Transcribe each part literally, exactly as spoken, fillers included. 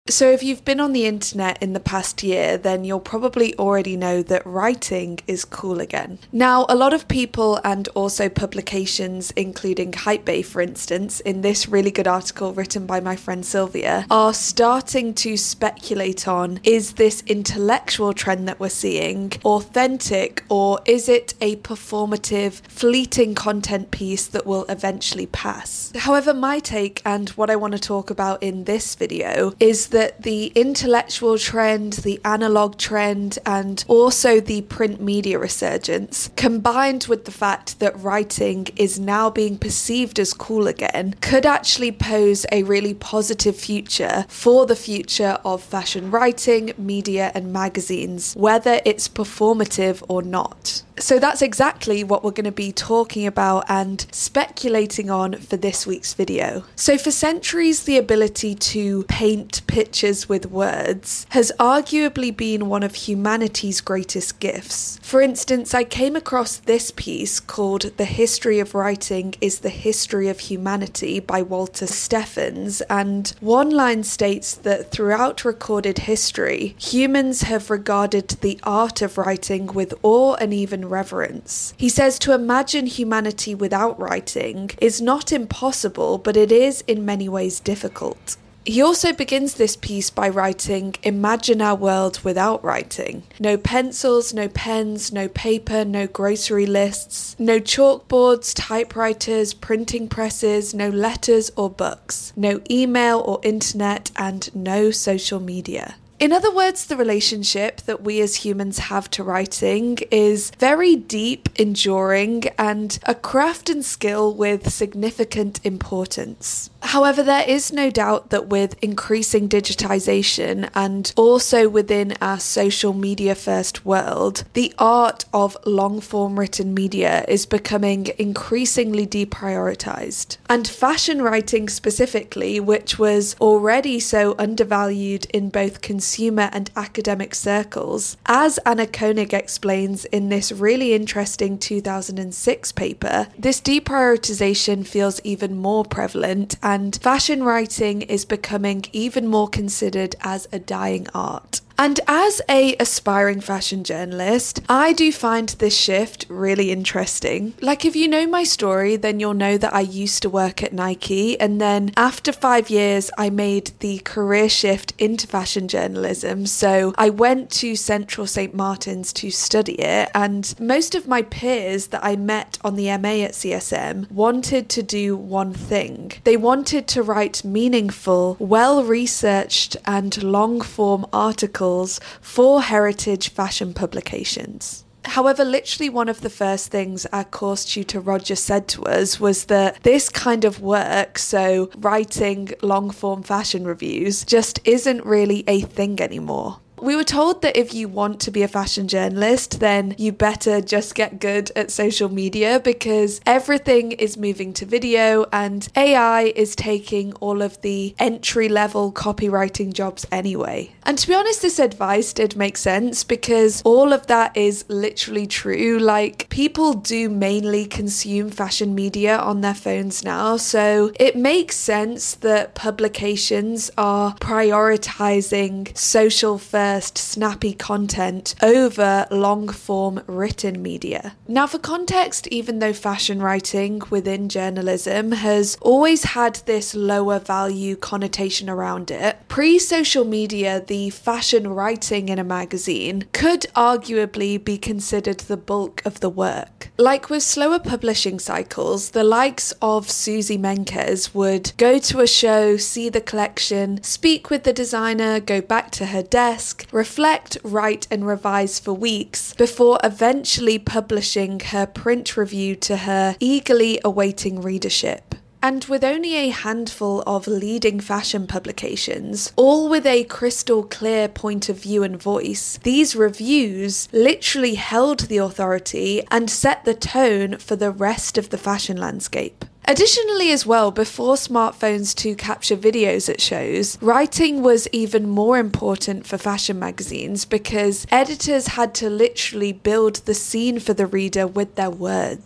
So if you've been on the internet in the past year, then you'll probably already know that writing is cool again. Now, a lot of people and also publications, including Hypebae, for instance, in this really good article written by my friend Sylvia, are starting to speculate on, is this intellectual trend that we're seeing authentic, or is it a performative, fleeting content piece that will eventually pass? However, my take and what I want to talk about in this video is that that the intellectual trend, the analog trend, and also the print media resurgence, combined with the fact that writing is now being perceived as cool again, could actually pose a really positive future for the future of fashion writing, media, and magazines, whether it's performative or not. So that's exactly what we're going to be talking about and speculating on for this week's video. So for centuries, the ability to paint pictures with words has arguably been one of humanity's greatest gifts. For instance, I came across this piece called The History of Writing is the History of Humanity by Walter Steffens, and one line states that throughout recorded history, humans have regarded the art of writing with awe and even reverence. He says to imagine humanity without writing is not impossible, but it is in many ways difficult. He also begins this piece by writing, imagine our world without writing. No pencils, no pens, no paper, no grocery lists, no chalkboards, typewriters, printing presses, no letters or books, no email or internet, and no social media. In other words, the relationship that we as humans have to writing is very deep, enduring, and a craft and skill with significant importance. However, there is no doubt that with increasing digitization and also within our social media first world, the art of long-form written media is becoming increasingly deprioritized. And fashion writing specifically, which was already so undervalued in both consumer and academic circles, as Anna Koenig explains in this really interesting two thousand six paper, this deprioritization feels even more prevalent, and fashion writing is becoming even more considered as a dying art. And as a aspiring fashion journalist, I do find this shift really interesting. Like, if you know my story, then you'll know that I used to work at Nike, and then after five years, I made the career shift into fashion journalism. So I went to Central Saint Martin's to study it, and most of my peers that I met on the M A at C S M wanted to do one thing. They wanted to write meaningful, well-researched, and long-form articles for heritage fashion publications. However, literally one of the first things our course tutor Roger said to us was that this kind of work, so writing long-form fashion reviews, just isn't really a thing anymore. We were told that if you want to be a fashion journalist, then you better just get good at social media because everything is moving to video and A I is taking all of the entry-level copywriting jobs anyway. And to be honest, this advice did make sense because all of that is literally true. Like, people do mainly consume fashion media on their phones now, so it makes sense that publications are prioritizing social first snappy content over long-form written media. Now, for context, even though fashion writing within journalism has always had this lower value connotation around it, pre-social media, the fashion writing in a magazine could arguably be considered the bulk of the work. Like with slower publishing cycles, the likes of Susie Menkes would go to a show, see the collection, speak with the designer, go back to her desk, reflect, write, and revise for weeks before eventually publishing her print review to her eagerly awaiting readership. And with only a handful of leading fashion publications, all with a crystal clear point of view and voice, these reviews literally held the authority and set the tone for the rest of the fashion landscape. Additionally as well, before smartphones to capture videos at shows, writing was even more important for fashion magazines because editors had to literally build the scene for the reader with their words.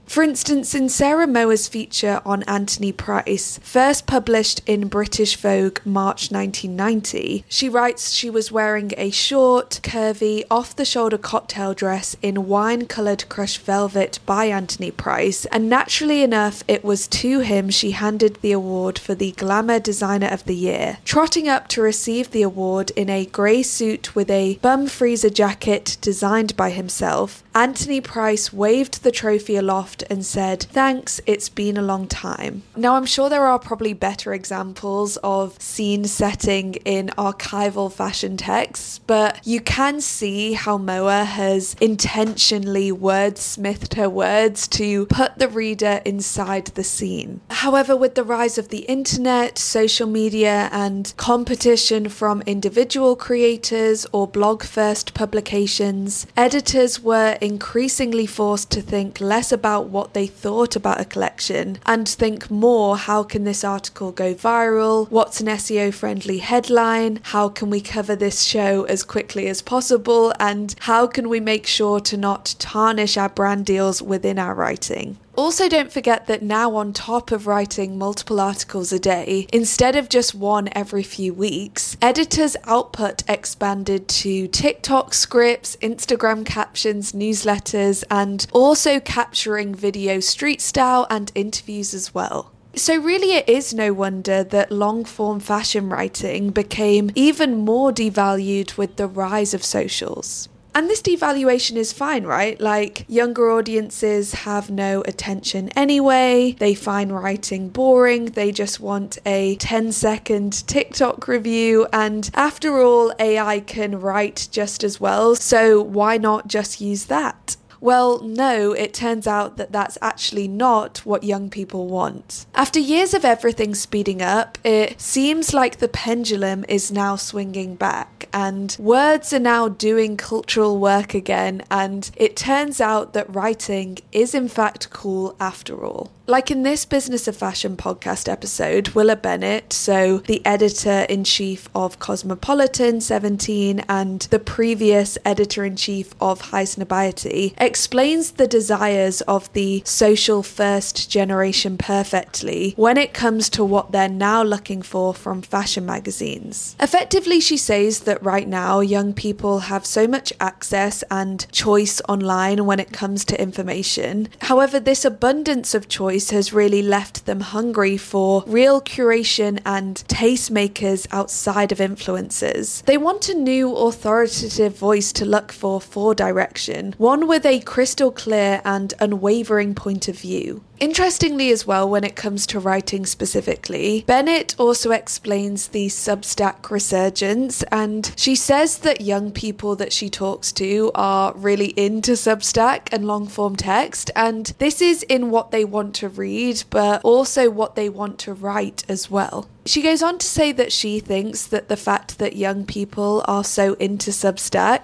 For instance, in Sarah Moa's feature on Anthony Price, first published in British Vogue March nineteen ninety, she writes she was wearing a short, curvy, off-the-shoulder cocktail dress in wine-coloured crushed velvet by Anthony Price, and naturally enough, it was to him she handed the award for the Glamour Designer of the Year. Trotting up to receive the award in a grey suit with a bum freezer jacket designed by himself, Anthony Price waved the trophy aloft and said, "Thanks, it's been a long time." Now, I'm sure there are probably better examples of scene setting in archival fashion texts, but you can see how Moa has intentionally wordsmithed her words to put the reader inside the scene. However, with the rise of the internet, social media, and competition from individual creators or blog-first publications, editors were increasingly forced to think less about what they thought about a collection and think more, how can this article go viral? What's an S E O friendly headline? How can we cover this show as quickly as possible? And how can we make sure to not tarnish our brand deals within our writing? Also, don't forget that now, on top of writing multiple articles a day, instead of just one every few weeks, editors' output expanded to TikTok scripts, Instagram captions, newsletters, and also capturing video street style and interviews as well. So really, it is no wonder that long-form fashion writing became even more devalued with the rise of socials. And this devaluation is fine, right? Like, younger audiences have no attention anyway. They find writing boring. They just want a ten second TikTok review. And after all, A I can write just as well. So why not just use that? Well, no, it turns out that that's actually not what young people want. After years of everything speeding up, it seems like the pendulum is now swinging back, and words are now doing cultural work again, and it turns out that writing is in fact cool after all. Like in this Business of Fashion podcast episode, Willa Bennett, so the editor-in-chief of Cosmopolitan, Seventeen, and the previous editor-in-chief of Highsnobiety, explains the desires of the social first generation perfectly when it comes to what they're now looking for from fashion magazines. Effectively, she says that right now, young people have so much access and choice online when it comes to information. However, this abundance of choice has really left them hungry for real curation and tastemakers outside of influencers. They want a new authoritative voice to look for for direction, one with a crystal clear and unwavering point of view. Interestingly as well, when it comes to writing specifically, Bennett also explains the Substack resurgence, and she says that young people that she talks to are really into Substack and long-form text, and this is in what they want to read, but also what they want to write as well. She goes on to say that she thinks that the fact that young people are so into Substack,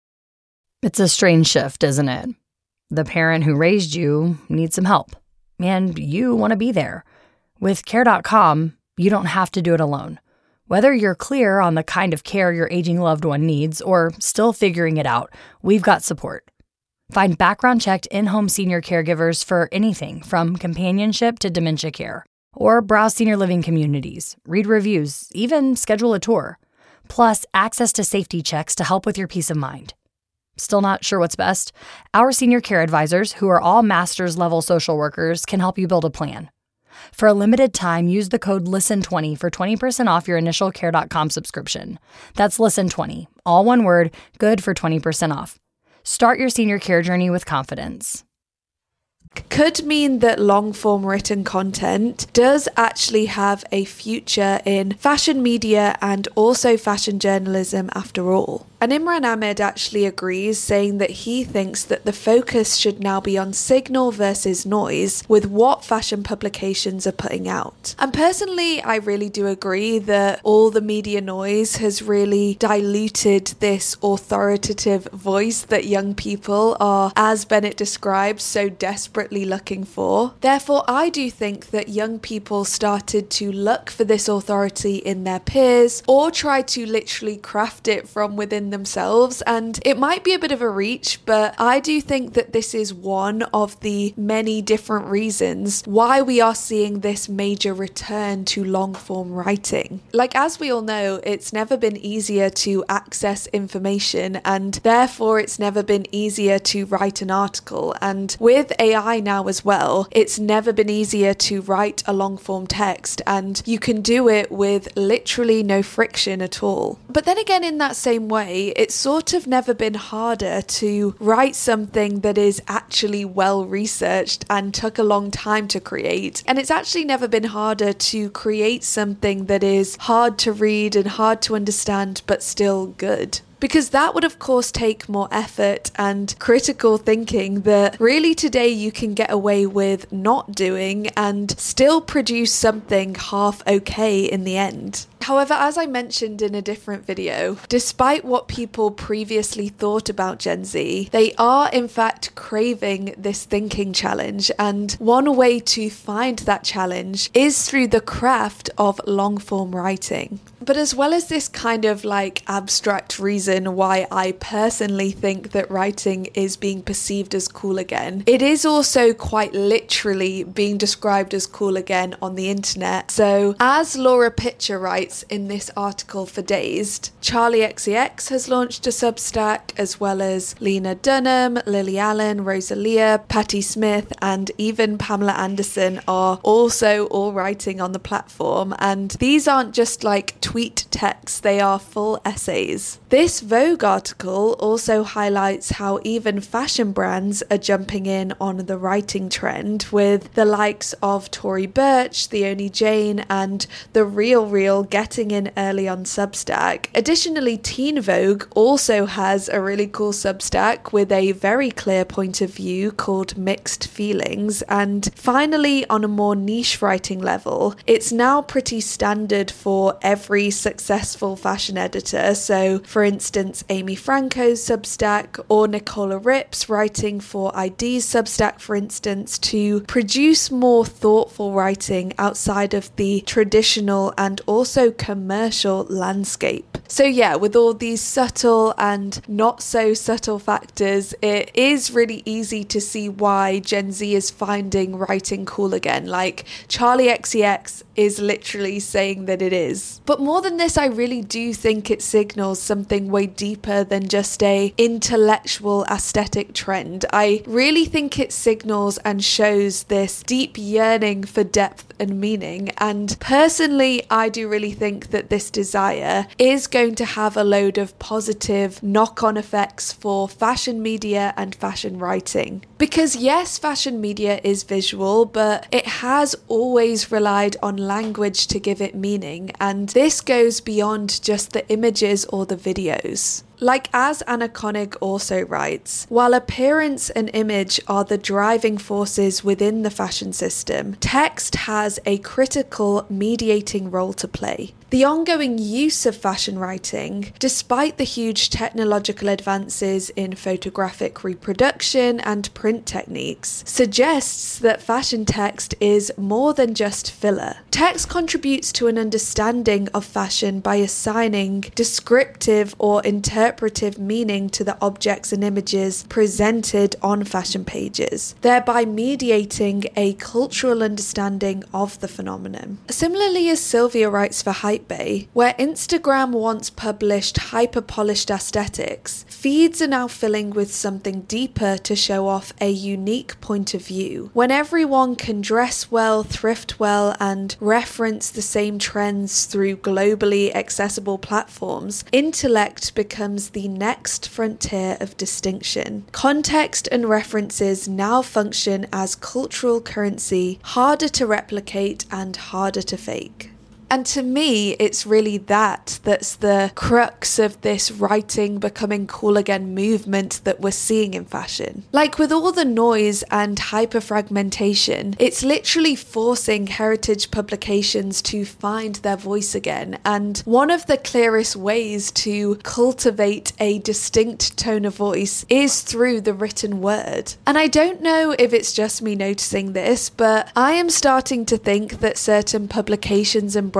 it's a strange shift, isn't it? The parent who raised you needs some help, and you want to be there. With care dot com, you don't have to do it alone. Whether you're clear on the kind of care your aging loved one needs or still figuring it out, we've got support. Find background-checked in-home senior caregivers for anything from companionship to dementia care. Or browse senior living communities, read reviews, even schedule a tour. Plus, access to safety checks to help with your peace of mind. Still not sure what's best? Our senior care advisors, who are all master's level social workers, can help you build a plan. For a limited time, use the code listen twenty for twenty percent off your initial care dot com subscription. That's listen twenty, all one word, good for twenty percent off. Start your senior care journey with confidence. Could mean that long-form written content does actually have a future in fashion media and also fashion journalism after all. And Imran Ahmed actually agrees, saying that he thinks that the focus should now be on signal versus noise with what fashion publications are putting out. And personally, I really do agree that all the media noise has really diluted this authoritative voice that young people are, as Bennett describes, so desperately looking for. Therefore, I do think that young people started to look for this authority in their peers or try to literally craft it from within themselves. And it might be a bit of a reach, but I do think that this is one of the many different reasons why we are seeing this major return to long form writing. Like, as we all know, it's never been easier to access information, and therefore it's never been easier to write an article. And with A I now as well, it's never been easier to write a long form text, and you can do it with literally no friction at all. But then again, in that same way, it's sort of never been harder to write something that is actually well researched and took a long time to create. And it's actually never been harder to create something that is hard to read and hard to understand, but still good. Because that would of course take more effort and critical thinking that really today you can get away with not doing and still produce something half okay in the end. However, as I mentioned in a different video, despite what people previously thought about Gen Z, they are in fact craving this thinking challenge, and one way to find that challenge is through the craft of long form writing. But as well as this kind of like abstract reason why I personally think that writing is being perceived as cool again, it is also quite literally being described as cool again on the internet. So as Laura Pitcher writes in this article for Dazed, Charli X C X has launched a Substack, as well as Lena Dunham, Lily Allen, Rosalia, Patti Smith, and even Pamela Anderson are also all writing on the platform. And these aren't just like tweet texts, they are full essays. This Vogue article also highlights how even fashion brands are jumping in on the writing trend, with the likes of Tory Burch, The Only Jane, and The Real Real getting in early on Substack. Additionally, Teen Vogue also has a really cool Substack with a very clear point of view called Mixed Feelings. And finally, on a more niche writing level, it's now pretty standard for every successful fashion editor. So, for instance, Amy Franco's Substack, or Nicola Rips writing for I D's Substack, for instance, to produce more thoughtful writing outside of the traditional and also commercial landscape. So yeah, with all these subtle and not so subtle factors, it is really easy to see why Gen Z is finding writing cool again. Like, Charli X C X is literally saying that it is. But more than this, I really do think it signals something way deeper than just a intellectual aesthetic trend. I really think it signals and shows this deep yearning for depth and meaning. And personally, I do really think that this desire is going to have a load of positive knock-on effects for fashion media and fashion writing. Because yes, fashion media is visual, but it has always relied on language to give it meaning, and this goes beyond just the images or the videos. Like, as Anna Koenig also writes, while appearance and image are the driving forces within the fashion system, text has a critical mediating role to play. The ongoing use of fashion writing, despite the huge technological advances in photographic reproduction and print techniques, suggests that fashion text is more than just filler. Text contributes to an understanding of fashion by assigning descriptive or interpretive meaning to the objects and images presented on fashion pages, thereby mediating a cultural understanding of the phenomenon. Similarly, as Sylvia writes for Hypebae, where Instagram once published hyper-polished aesthetics, feeds are now filling with something deeper to show off a unique point of view. When everyone can dress well, thrift well, and reference the same trends through globally accessible platforms, intellect becomes the next frontier of distinction. Context and references now function as cultural currency, harder to replicate and harder to fake. And to me, it's really that that's the crux of this writing becoming cool again movement that we're seeing in fashion. Like, with all the noise and hyper-fragmentation, it's literally forcing heritage publications to find their voice again. And one of the clearest ways to cultivate a distinct tone of voice is through the written word. And I don't know if it's just me noticing this, but I am starting to think that certain publications and brands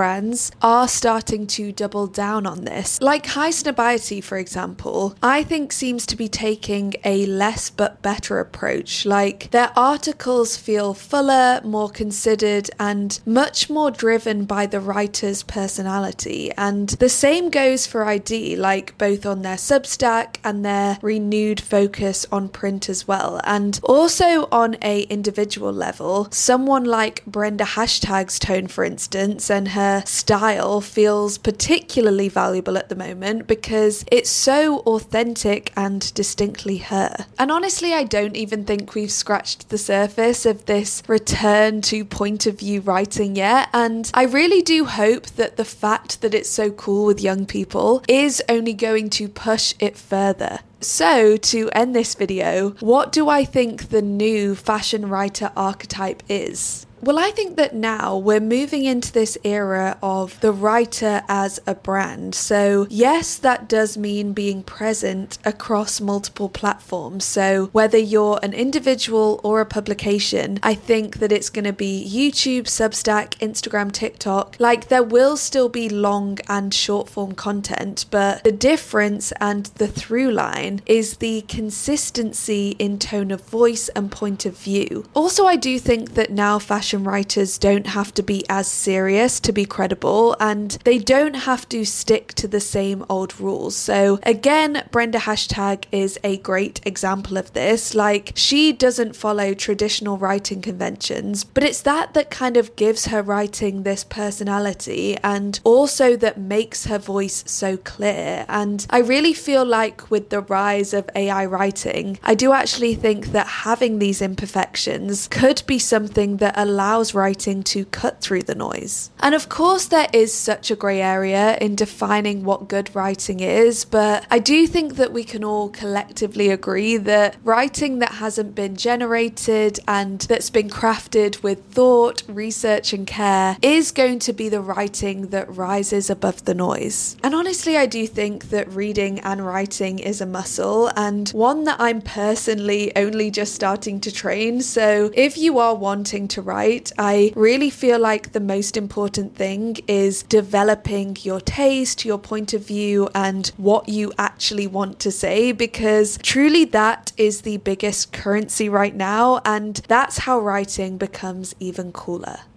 brands are starting to double down on this. Like Highsnobiety, for example, I think seems to be taking a less but better approach. Like, their articles feel fuller, more considered, and much more driven by the writer's personality. And the same goes for I D, like both on their Substack and their renewed focus on print as well. And also on a individual level, someone like Brenda Hashtag's tone, for instance, and her style feels particularly valuable at the moment because it's so authentic and distinctly her. And honestly, I don't even think we've scratched the surface of this return to point of view writing yet, and I really do hope that the fact that it's so cool with young people is only going to push it further. So, to end this video, what do I think the new fashion writer archetype is? Well, I think that now we're moving into this era of the writer as a brand. So yes, that does mean being present across multiple platforms. So whether you're an individual or a publication, I think that it's going to be YouTube, Substack, Instagram, TikTok. Like, there will still be long and short form content, but the difference and the through line is the consistency in tone of voice and point of view. Also, I do think that now fashion writers don't have to be as serious to be credible, and they don't have to stick to the same old rules. So again, Brenda Hashtag is a great example of this. Like, she doesn't follow traditional writing conventions, but it's that that kind of gives her writing this personality and also that makes her voice so clear. And I really feel like with the rise of A I writing, I do actually think that having these imperfections could be something that allows writing to cut through the noise. And of course, there is such a grey area in defining what good writing is, but I do think that we can all collectively agree that writing that hasn't been generated and that's been crafted with thought, research, and care is going to be the writing that rises above the noise. And honestly, I do think that reading and writing is a muscle, and one that I'm personally only just starting to train. So if you are wanting to write, I really feel like the most important thing is developing your taste, your point of view, and what you actually want to say, because truly that is the biggest currency right now, and that's how writing becomes even cooler.